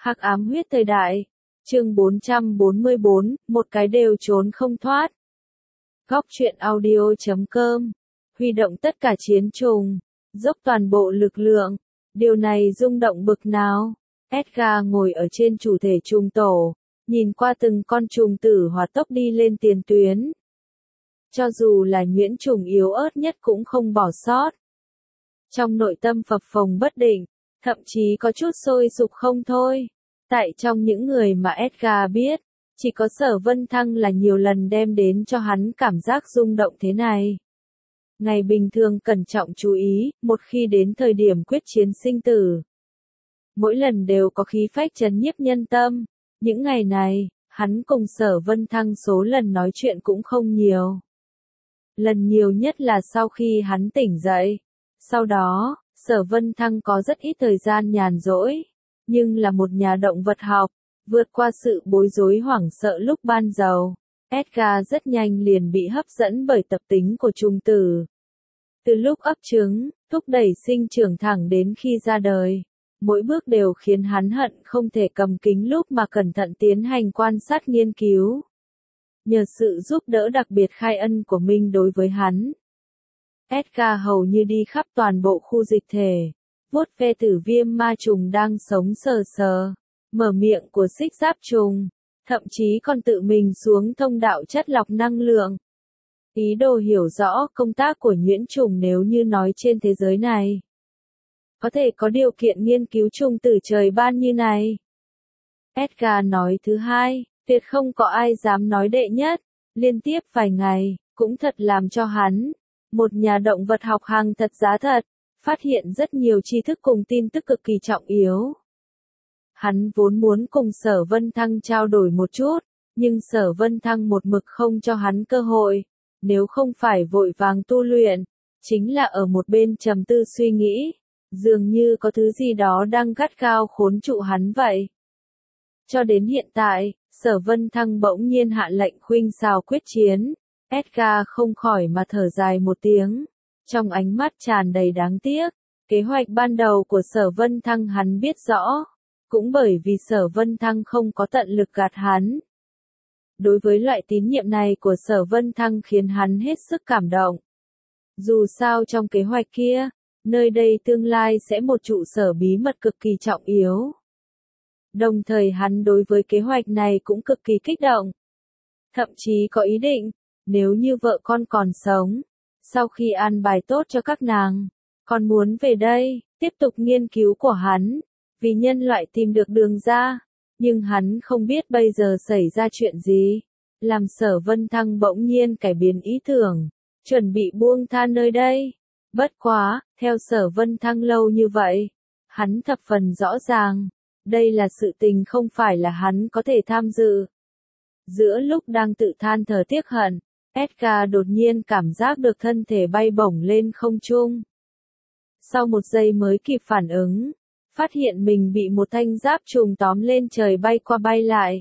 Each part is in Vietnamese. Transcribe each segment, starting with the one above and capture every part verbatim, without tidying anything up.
Hắc ám huyết thời đại. Chương bốn trăm bốn mươi bốn, một cái đều trốn không thoát. Góc truyện audio chấm com. Huy động tất cả chiến trùng, dốc toàn bộ lực lượng. Điều này rung động bực nào? Edgar ngồi ở trên chủ thể trùng tổ, nhìn qua từng con trùng tử hỏa tốc đi lên tiền tuyến. Cho dù là nhuyễn trùng yếu ớt nhất cũng không bỏ sót. Trong nội tâm phập phồng bất định, thậm chí có chút sôi sục không thôi. Tại trong những người mà Edgar biết, chỉ có Sở Vân Thăng là nhiều lần đem đến cho hắn cảm giác rung động thế này. Ngày bình thường cẩn trọng chú ý, một khi đến thời điểm quyết chiến sinh tử. Mỗi lần đều có khí phách trấn nhiếp nhân tâm. Những ngày này, hắn cùng Sở Vân Thăng số lần nói chuyện cũng không nhiều. Lần nhiều nhất là sau khi hắn tỉnh dậy. Sau đó, Sở Vân Thăng có rất ít thời gian nhàn rỗi. Nhưng là một nhà động vật học, vượt qua sự bối rối hoảng sợ lúc ban đầu, Edgar rất nhanh liền bị hấp dẫn bởi tập tính của trùng tử. Từ lúc ấp trứng, thúc đẩy sinh trưởng thẳng đến khi ra đời, mỗi bước đều khiến hắn hận không thể cầm kính lúp mà cẩn thận tiến hành quan sát nghiên cứu. Nhờ sự giúp đỡ đặc biệt khai ân của Minh đối với hắn, Edgar hầu như đi khắp toàn bộ khu dịch thể, vuốt ve tử viêm ma trùng đang sống sờ sờ, mở miệng của xích giáp trùng, thậm chí còn tự mình xuống thông đạo chất lọc năng lượng. Ý đồ hiểu rõ công tác của nhuyễn trùng nếu như nói trên thế giới này. Có thể có điều kiện nghiên cứu trùng tử trời ban như này. Edgar nói thứ hai, tuyệt không có ai dám nói đệ nhất, liên tiếp vài ngày, cũng thật làm cho hắn, một nhà động vật học hàng thật giá thật, phát hiện rất nhiều tri thức cùng tin tức cực kỳ trọng yếu. Hắn vốn muốn cùng Sở Vân Thăng trao đổi một chút, nhưng Sở Vân Thăng một mực không cho hắn cơ hội, nếu không phải vội vàng tu luyện, chính là ở một bên trầm tư suy nghĩ, dường như có thứ gì đó đang gắt gao khốn trụ hắn vậy. Cho đến hiện tại, Sở Vân Thăng bỗng nhiên hạ lệnh khuynh xào quyết chiến, Edgar không khỏi mà thở dài một tiếng. Trong ánh mắt tràn đầy đáng tiếc, kế hoạch ban đầu của Sở Vân Thăng hắn biết rõ, cũng bởi vì Sở Vân Thăng không có tận lực gạt hắn. Đối với loại tín nhiệm này của Sở Vân Thăng khiến hắn hết sức cảm động. Dù sao trong kế hoạch kia, nơi đây tương lai sẽ một trụ sở bí mật cực kỳ trọng yếu. Đồng thời hắn đối với kế hoạch này cũng cực kỳ kích động. Thậm chí có ý định, nếu như vợ con còn sống, sau khi an bài tốt cho các nàng, còn muốn về đây, tiếp tục nghiên cứu của hắn, vì nhân loại tìm được đường ra, nhưng hắn không biết bây giờ xảy ra chuyện gì, làm Sở Vân Thăng bỗng nhiên cải biến ý tưởng, chuẩn bị buông tha nơi đây. Bất quá, theo Sở Vân Thăng lâu như vậy, hắn thập phần rõ ràng, đây là sự tình không phải là hắn có thể tham dự. Giữa lúc đang tự than thở tiếc hận, Edgar đột nhiên cảm giác được thân thể bay bổng lên không trung. Sau một giây mới kịp phản ứng, phát hiện mình bị một thanh giáp trùng tóm lên trời bay qua bay lại.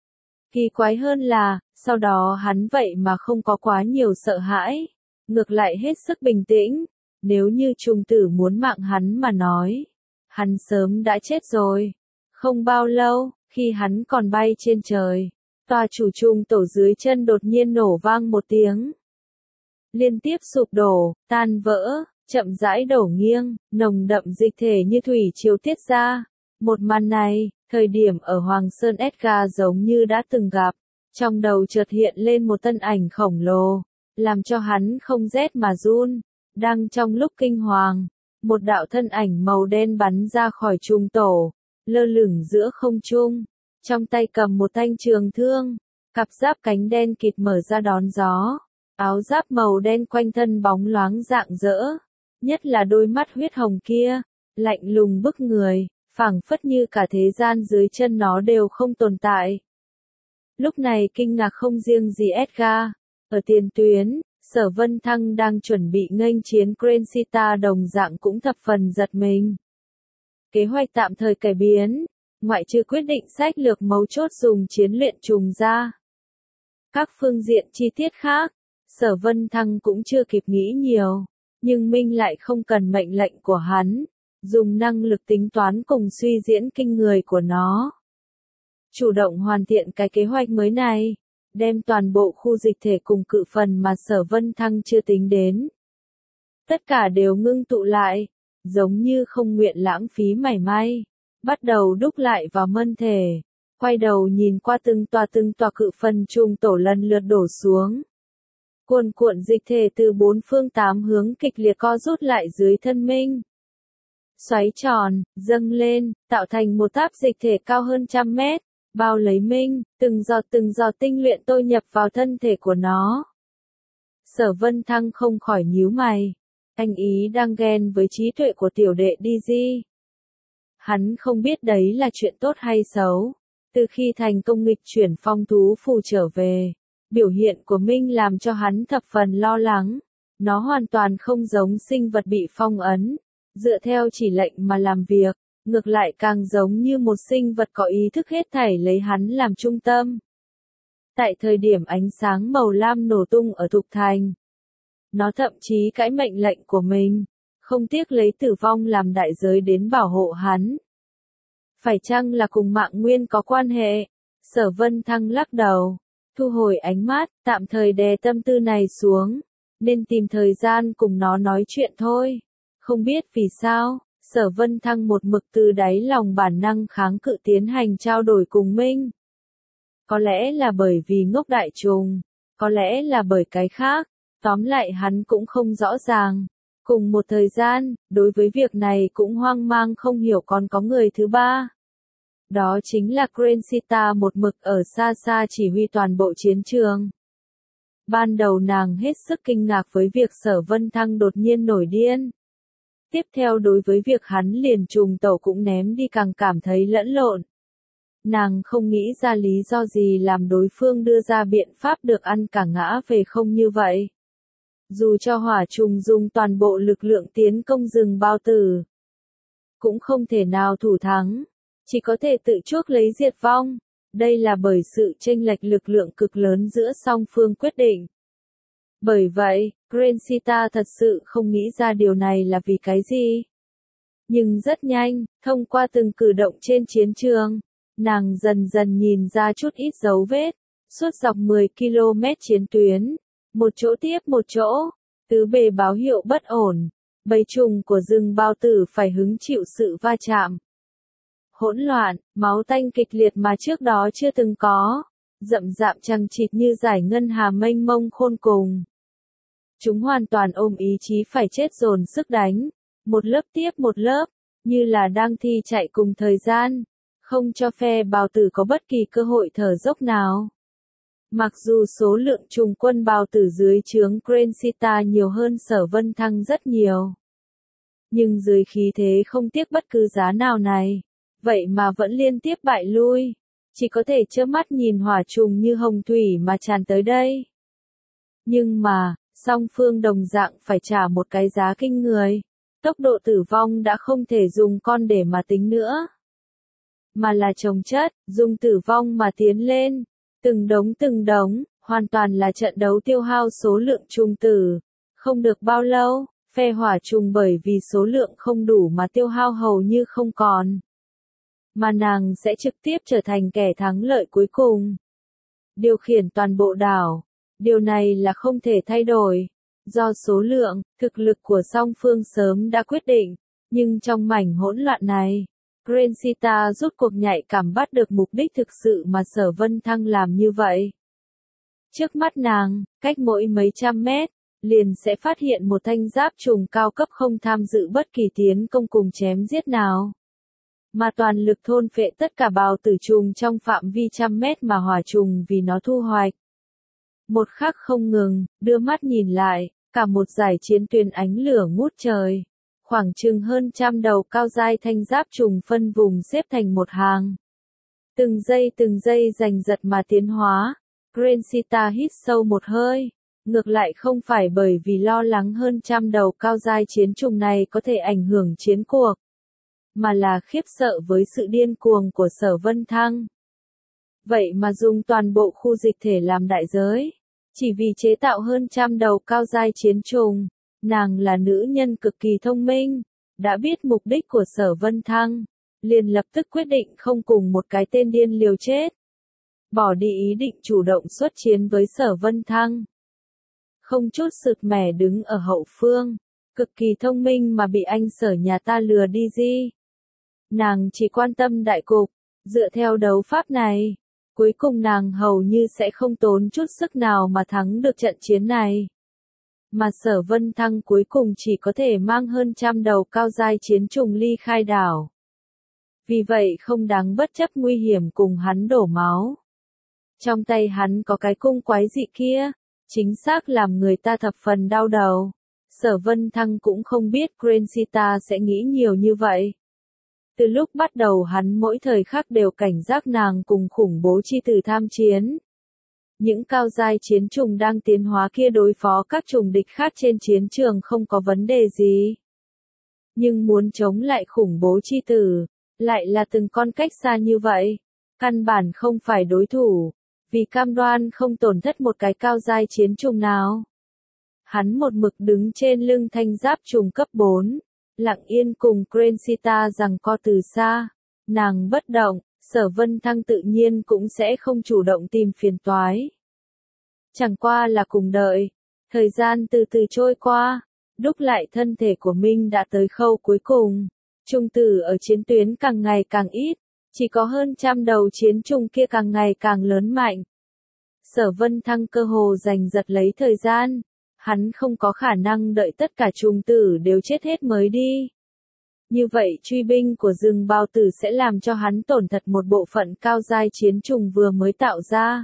Kỳ quái hơn là, sau đó hắn vậy mà không có quá nhiều sợ hãi, ngược lại hết sức bình tĩnh, nếu như trùng tử muốn mạng hắn mà nói, hắn sớm đã chết rồi. Không bao lâu, khi hắn còn bay trên trời, tòa chủ trùng tổ dưới chân đột nhiên nổ vang một tiếng. Liên tiếp sụp đổ, tan vỡ, chậm rãi đổ nghiêng, nồng đậm dịch thể như thủy triều tiết ra. Một màn này, thời điểm ở Hoàng Sơn Edgar giống như đã từng gặp, trong đầu chợt hiện lên một thân ảnh khổng lồ, làm cho hắn không rét mà run. Đang trong lúc kinh hoàng, một đạo thân ảnh màu đen bắn ra khỏi trùng tổ, lơ lửng giữa không trung, trong tay cầm một thanh trường thương, cặp giáp cánh đen kịt mở ra đón gió, áo giáp màu đen quanh thân bóng loáng rạng rỡ, nhất là đôi mắt huyết hồng kia, lạnh lùng bức người, phảng phất như cả thế gian dưới chân nó đều không tồn tại. Lúc này kinh ngạc không riêng gì Edgar, ở tiền tuyến, Sở Vân Thăng đang chuẩn bị nghênh chiến Crensita đồng dạng cũng thập phần giật mình. Kế hoạch tạm thời cải biến, ngoại trừ quyết định sách lược mấu chốt dùng chiến luyện trùng ra. Các phương diện chi tiết khác, Sở Vân Thăng cũng chưa kịp nghĩ nhiều, nhưng Minh lại không cần mệnh lệnh của hắn, dùng năng lực tính toán cùng suy diễn kinh người của nó. Chủ động hoàn thiện cái kế hoạch mới này, đem toàn bộ khu dịch thể cùng cự phần mà Sở Vân Thăng chưa tính đến. Tất cả đều ngưng tụ lại, giống như không nguyện lãng phí mảy may, bắt đầu đúc lại vào mân thể, quay đầu nhìn qua từng tòa từng tòa cự phần trùng tổ lần lượt đổ xuống. Cuồn cuộn dịch thể từ bốn phương tám hướng kịch liệt co rút lại dưới thân Minh. Xoáy tròn, dâng lên, tạo thành một tháp dịch thể cao hơn trăm mét, bao lấy Minh, từng giọt từng giọt tinh luyện tôi nhập vào thân thể của nó. Sở Vân Thăng không khỏi nhíu mày. Anh ý đang ghen với trí tuệ của tiểu đệ đi gì? Hắn không biết đấy là chuyện tốt hay xấu. Từ khi thành công nghịch chuyển phong thú phù trở về, biểu hiện của Minh làm cho hắn thập phần lo lắng. Nó hoàn toàn không giống sinh vật bị phong ấn, dựa theo chỉ lệnh mà làm việc, ngược lại càng giống như một sinh vật có ý thức hết thảy lấy hắn làm trung tâm. Tại thời điểm ánh sáng màu lam nổ tung ở Thục Thành, nó thậm chí cãi mệnh lệnh của mình, không tiếc lấy tử vong làm đại giới đến bảo hộ hắn. Phải chăng là cùng Mạng Nguyên có quan hệ? Sở Vân Thăng lắc đầu, thu hồi ánh mắt, tạm thời đè tâm tư này xuống, nên tìm thời gian cùng nó nói chuyện thôi. Không biết vì sao, Sở Vân Thăng một mực từ đáy lòng bản năng kháng cự tiến hành trao đổi cùng Minh. Có lẽ là bởi vì ngốc đại trùng, có lẽ là bởi cái khác, tóm lại hắn cũng không rõ ràng. Cùng một thời gian, đối với việc này cũng hoang mang không hiểu còn có người thứ ba. Đó chính là Crensita một mực ở xa xa chỉ huy toàn bộ chiến trường. Ban đầu nàng hết sức kinh ngạc với việc Sở Vân Thăng đột nhiên nổi điên. Tiếp theo đối với việc hắn liền trùng tẩu cũng ném đi càng cảm thấy lẫn lộn. Nàng không nghĩ ra lý do gì làm đối phương đưa ra biện pháp được ăn cả ngã về không như vậy. Dù cho hỏa trùng dùng toàn bộ lực lượng tiến công rừng bao tử, cũng không thể nào thủ thắng, chỉ có thể tự chuốc lấy diệt vong. Đây là bởi sự chênh lệch lực lượng cực lớn giữa song phương quyết định. Bởi vậy, Crensita thật sự không nghĩ ra điều này là vì cái gì. Nhưng rất nhanh, thông qua từng cử động trên chiến trường, nàng dần dần nhìn ra chút ít dấu vết, suốt dọc mười ki lô mét chiến tuyến, một chỗ tiếp một chỗ, tứ bề báo hiệu bất ổn, bầy trùng của rừng bao tử phải hứng chịu sự va chạm. Hỗn loạn, máu tanh kịch liệt mà trước đó chưa từng có, rậm rạp chằng chịt như dải ngân hà mênh mông khôn cùng. Chúng hoàn toàn ôm ý chí phải chết dồn sức đánh, một lớp tiếp một lớp, như là đang thi chạy cùng thời gian, không cho phe bào tử có bất kỳ cơ hội thở dốc nào. Mặc dù số lượng trùng quân bào tử dưới trướng Crensita nhiều hơn Sở Vân Thăng rất nhiều, nhưng dưới khí thế không tiếc bất cứ giá nào này, vậy mà vẫn liên tiếp bại lui, chỉ có thể trơ mắt nhìn hỏa trùng như hồng thủy mà tràn tới đây. Nhưng mà, song phương đồng dạng phải trả một cái giá kinh người, tốc độ tử vong đã không thể dùng con để mà tính nữa, mà là chồng chất, dùng tử vong mà tiến lên, từng đống từng đống, hoàn toàn là trận đấu tiêu hao số lượng trùng tử. Không được bao lâu, phe hỏa trùng bởi vì số lượng không đủ mà tiêu hao hầu như không còn. Mà nàng sẽ trực tiếp trở thành kẻ thắng lợi cuối cùng. Điều khiển toàn bộ đảo. Điều này là không thể thay đổi. Do số lượng, thực lực của song phương sớm đã quyết định. Nhưng trong mảnh hỗn loạn này, Crensita rút cuộc nhạy cảm bắt được mục đích thực sự mà Sở Vân Thăng làm như vậy. Trước mắt nàng, cách mỗi mấy trăm mét, liền sẽ phát hiện một thanh giáp trùng cao cấp không tham dự bất kỳ tiến công cùng chém giết nào, mà toàn lực thôn phệ tất cả bào tử trùng trong phạm vi trăm mét mà hỏa trùng vì nó thu hoạch. Một khắc không ngừng, đưa mắt nhìn lại, cả một dải chiến tuyến ánh lửa ngút trời. Khoảng chừng hơn trăm đầu cao dai thanh giáp trùng phân vùng xếp thành một hàng. Từng giây từng giây giành giật mà tiến hóa. Crensita hít sâu một hơi. Ngược lại không phải bởi vì lo lắng hơn trăm đầu cao dai chiến trùng này có thể ảnh hưởng chiến cuộc, mà là khiếp sợ với sự điên cuồng của Sở Vân Thăng. Vậy mà dùng toàn bộ khu dịch thể làm đại giới, chỉ vì chế tạo hơn trăm đầu cao dai chiến trùng. Nàng là nữ nhân cực kỳ thông minh, đã biết mục đích của Sở Vân Thăng, liền lập tức quyết định không cùng một cái tên điên liều chết. Bỏ đi ý định chủ động xuất chiến với Sở Vân Thăng. Không chút sực mẻ đứng ở hậu phương, cực kỳ thông minh mà bị anh Sở nhà ta lừa đi gì. Nàng chỉ quan tâm đại cục, dựa theo đấu pháp này, cuối cùng nàng hầu như sẽ không tốn chút sức nào mà thắng được trận chiến này. Mà Sở Vân Thăng cuối cùng chỉ có thể mang hơn trăm đầu cao giai chiến trùng ly khai đảo. Vì vậy không đáng bất chấp nguy hiểm cùng hắn đổ máu. Trong tay hắn có cái cung quái dị kia, chính xác làm người ta thập phần đau đầu. Sở Vân Thăng cũng không biết Crensita sẽ nghĩ nhiều như vậy. Từ lúc bắt đầu hắn mỗi thời khắc đều cảnh giác nàng cùng khủng bố chi tử tham chiến. Những cao giai chiến trùng đang tiến hóa kia đối phó các trùng địch khác trên chiến trường không có vấn đề gì. Nhưng muốn chống lại khủng bố chi tử, lại là từng con cách xa như vậy, căn bản không phải đối thủ, vì cam đoan không tổn thất một cái cao giai chiến trùng nào. Hắn một mực đứng trên lưng thanh giáp trùng cấp bốn, lặng yên cùng Crensita giằng co từ xa, nàng bất động, Sở Vân Thăng tự nhiên cũng sẽ không chủ động tìm phiền toái. Chẳng qua là cùng đợi, thời gian từ từ trôi qua, đúc lại thân thể của Minh đã tới khâu cuối cùng. Trùng tử ở chiến tuyến càng ngày càng ít, chỉ có hơn trăm đầu chiến trùng kia càng ngày càng lớn mạnh. Sở Vân Thăng cơ hồ giành giật lấy thời gian, hắn không có khả năng đợi tất cả trùng tử đều chết hết mới đi. Như vậy truy binh của rừng bao tử sẽ làm cho hắn tổn thất một bộ phận cao giai chiến trùng vừa mới tạo ra.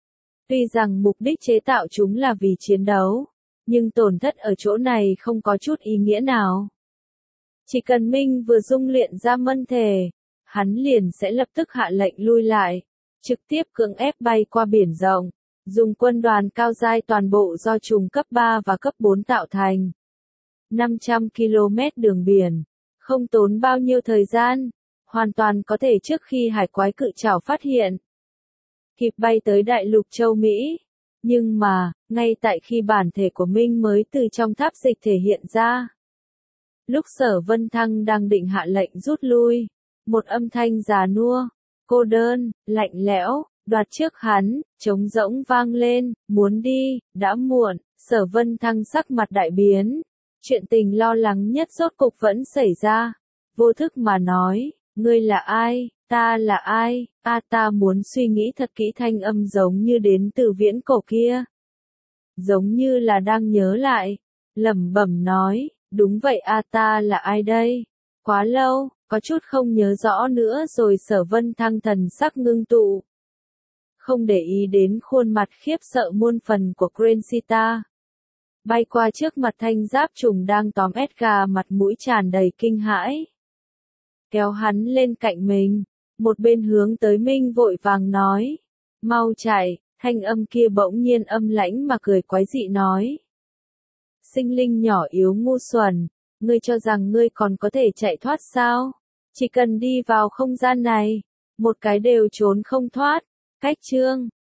Tuy rằng mục đích chế tạo chúng là vì chiến đấu, nhưng tổn thất ở chỗ này không có chút ý nghĩa nào. Chỉ cần Minh vừa dung luyện ra mân thể, hắn liền sẽ lập tức hạ lệnh lui lại, trực tiếp cưỡng ép bay qua biển rộng, dùng quân đoàn cao giai toàn bộ do trùng cấp ba và cấp bốn tạo thành. năm trăm ki lô mét đường biển, không tốn bao nhiêu thời gian, hoàn toàn có thể trước khi hải quái cự trảo phát hiện. Kịp bay tới đại lục châu Mỹ, nhưng mà, ngay tại khi bản thể của Minh mới từ trong tháp dịch thể hiện ra. Lúc Sở Vân Thăng đang định hạ lệnh rút lui, một âm thanh già nua, cô đơn, lạnh lẽo, đoạt trước hắn, trống rỗng vang lên, muốn đi, đã muộn. Sở Vân Thăng sắc mặt đại biến, chuyện tình lo lắng nhất rốt cục vẫn xảy ra, vô thức mà nói, ngươi là ai, ta là ai, a ta muốn suy nghĩ thật kỹ, thanh âm giống như đến từ viễn cổ kia. Giống như là đang nhớ lại, lẩm bẩm nói, đúng vậy a ta là ai đây, quá lâu, có chút không nhớ rõ nữa rồi. Sở Vân Thăng thần sắc ngưng tụ. Không để ý đến khuôn mặt khiếp sợ muôn phần của Crensita. Bay qua trước mặt thanh giáp trùng đang tóm Edgar, mặt mũi tràn đầy kinh hãi. Kéo hắn lên cạnh mình, một bên hướng tới Minh vội vàng nói, mau chạy. Thanh âm kia bỗng nhiên âm lãnh mà cười quái dị nói. Sinh linh nhỏ yếu ngu xuẩn, ngươi cho rằng ngươi còn có thể chạy thoát sao? Chỉ cần đi vào không gian này, một cái đều trốn không thoát. Cách chương